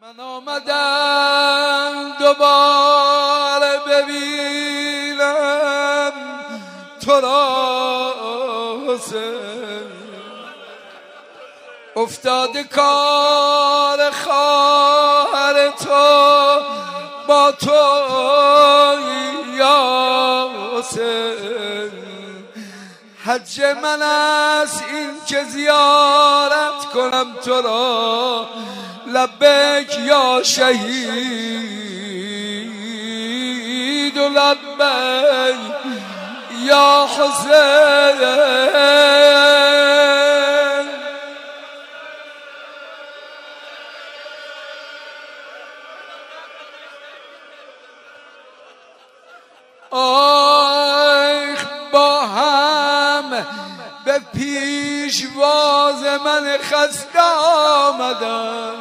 من آمدم دوباره ببینم تو را حسین، افتاده کار خواهر تو با تو یا حسین. حج من است این که زیارت کنم تو را، لبیک یا شهید و لبیک یا حسین. آیخ با هم به پیشواز من خسته آمدن،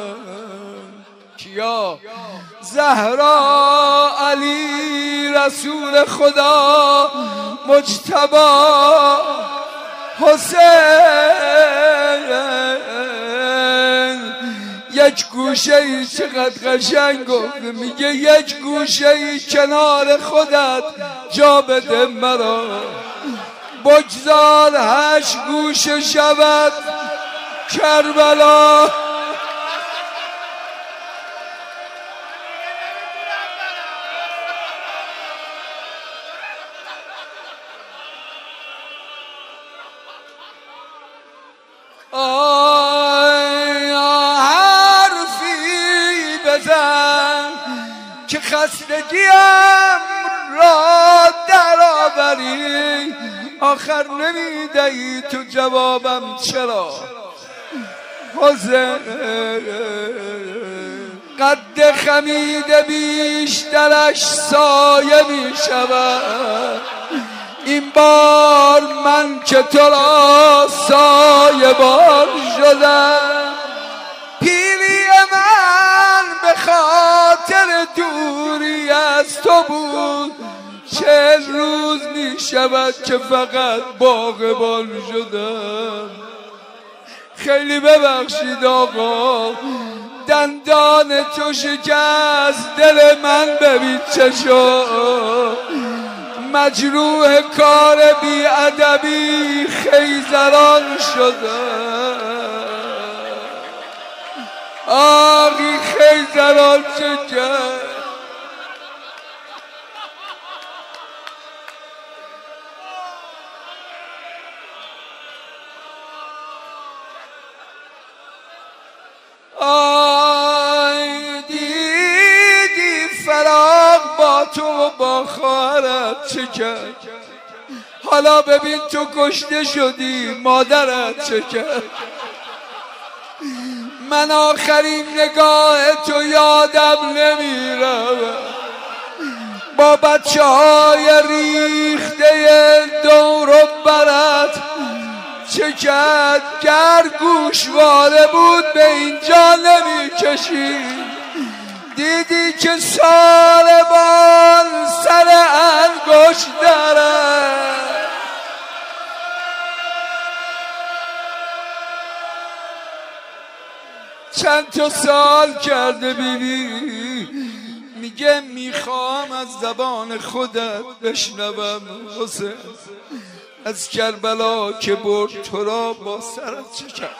کیا؟ زهرا، علی، رسول خدا، مجتبی، حسین. یک گوشه ای چقدر قشنگ گفت، میگه یک گوشه ای کنار خودت جا بده مرا، بگذار 8 گوشه شود کربلا. حرفی بزن که خستگیم را درآوری، آخر نمیدهی تو جوابم چرا حسین؟ قد خمیده بیشترش سایه می شود، این بار من که تو را سایه بار شدم. پیری من به خاطر دوری از تو بود، 40 روز می شود که فقط باغبان شدم. خیلی ببخشید آقا، دندان تو شکست دل من، ببین چه شد، مجروح کار بی ادبی خیزران شدم. آقی خیزران چه کرد؟ آی دیدی فراق با تو و با خواهرت چه کرد؟ حالا ببین تو کشته شدی، مادرت چه کرد؟ من آخرین نگاه تو یادم نمیره، با بچه های ریخته دور و برت چه کرد؟ گر گوشواره بود به اینجا نمیکشید. دیدی که سالبان سر انگشت دارد، چند تا سال کرده بینی، میگه میخوام از زبان خودت بشنوم حسین، از کربلا که برد تو را با سرت چه کرد؟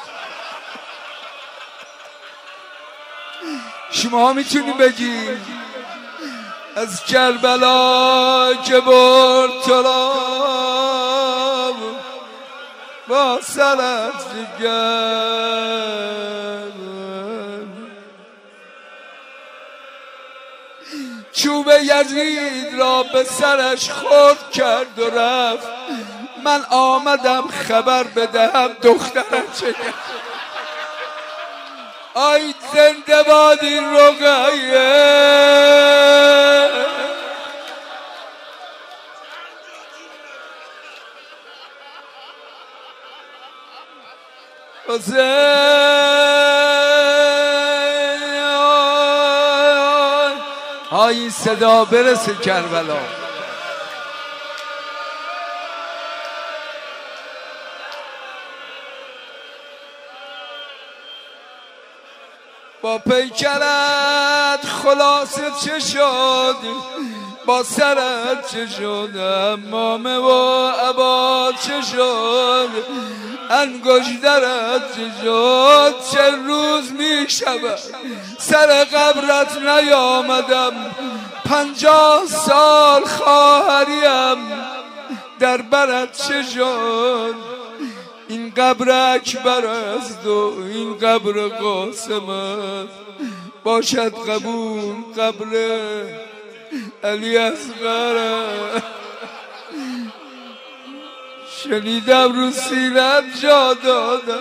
شما میتونی بگی از کربلا که برد تو را با سرت چه کرد؟ چوب یزید را به سرش خورد کرد و رفت، من آمدم خبر بدهم دخترت چه کرد؟ آی زنده باد این رقیه. آی صدا برسه کربلا. با پیکرت خلاصه چه شد، با سرت چه شد، امامه و عبا چه شد، انگشترت چه شد. چه روز می شود سر قبرت نیامدم، 50 سال خواهریم در برت چه شد. این قبر اکبر است و این قبر قاسم است، باشد قبول قبر علی اصغر. شنیدم رو سینت جا دادم،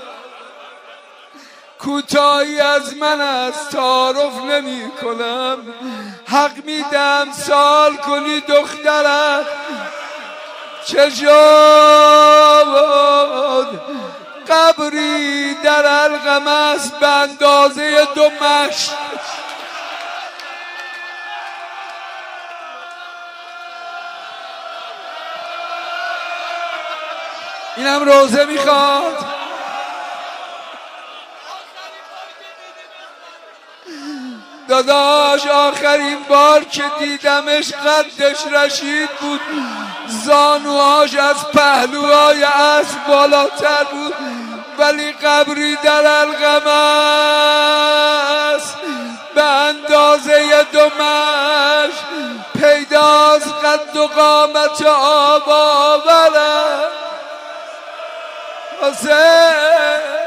کوتاهی از من است تعارف نمی کنم، حق میدم سال کنی دخترت چه شد. قبری در القم است به اندازه 2 مشت، اینم روزه میخواد. داداش آخرین بار که دیدمش قدش رشید بود، زانوهاش از پهلوهای اسب بالاتر بود، ولی قبری در القم است به اندازه 2 مشت. پیداست قد و قامت آب آورد حسین.